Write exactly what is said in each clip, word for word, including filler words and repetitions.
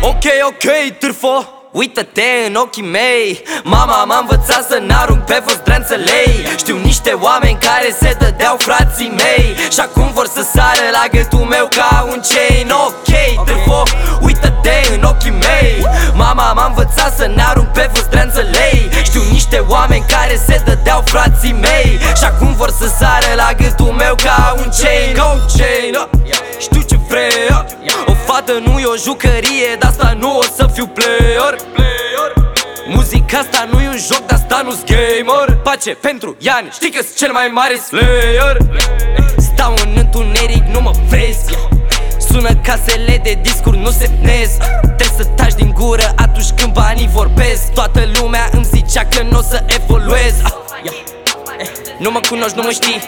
Ok, ok, târfo, uită-te în ochii mei. Mama m-a învățat să n-arunc pe vostreanțelei. Știu niște oameni care se dădeau frații mei și acum vor să sară la gâtul meu ca un chain. Ok, târfo, uită-te în ochii mei. Mama m-a învățat să n-arunc pe vostreanțelei. Știu niște oameni care se dădeau frații mei și acum vor să sară la gâtul meu ca un chain. Ca un chain, știu ce vrei. O fată nu e o jucărie, de asta nu o să fiu player. Muzica asta nu e un joc, de asta nu-s gamer. Pace pentru Ian, știi că-s cel mai mare slayer. Stau în întuneric, nu mă vezi. Sună casele de discuri, nu semnez. Trebuie să taci din gură atunci când banii vorbesc. Toată lumea îmi zicea că n-o să evoluez. Nu mă cunoști, nu mă știi.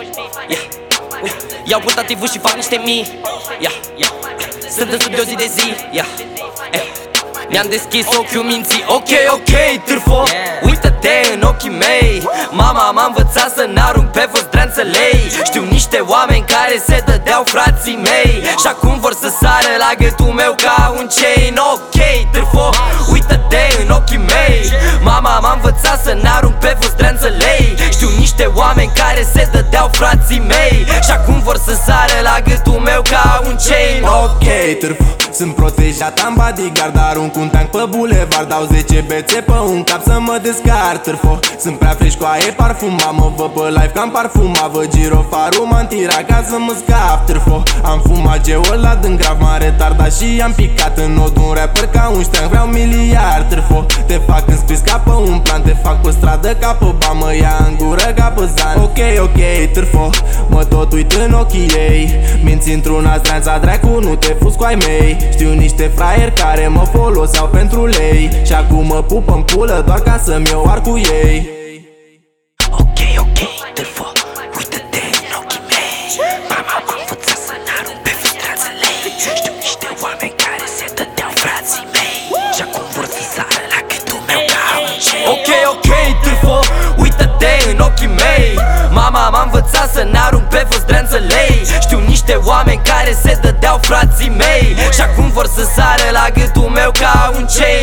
Iau putativul și fac niște mii. Sunt în studio zi de zi. Mi-am deschis ochiul minții. Ok, ok, târfo, uită-te în ochii mei. Mama m-a învățat să n-arunc pe vostreanțelei. Știu niște oameni care se dădeau frații mei și acum vor să sară la gâtul meu ca un chain. Ok, târfo, uită-te în ochii mei. Mama m-a învățat să n-arunc pe vostreanțelei. Știu niște oameni care se dădeau frații mei și acum vor să sară la gâtul meu ca un chain. Ok, târfo, sunt protejat, am bodyguard, arunc un tank pe bulevard. Dau zece bețe pe un cap să mă descar, târfo. Sunt prea fresh cu aer parfumat, mă văd pe live cam parfumat. Văd girofarul, m-am tirat ca să mă scap, târfo. Am fumat geolat în grav, m-am retardat și am picat în nod un rapper ca un șteang. Vreau miliard, târfo. Te fac înscris ca pe un plan, te fac pe stradă ca pe bani, mă ia în gură ca pe zan. Ok, ok, târfo, mă tot uit în ochii ei. Minți într-una zdreanța dracu, nu te fuzi cu ai mei. Știu niște fraieri care mă foloseau pentru lei și acum mă pupă în pulă doar ca să-mi iau ar cu ei. Ok, ok, târfo, uită-te în ochii mei. Mama m-a învățat să n-arunc pe vostreanțelei. Știu niște oameni care se dădeau frații mei și acum vor să sară la gâtul meu ca un chain. Ok, ok, târfo, uită-te în ochii mei. Mama m-a învățat să n-arunc pe vostreanțelei. Știu niște oameni care se dădeau frații mei și acum vor să sară la gâtul meu ca un chain.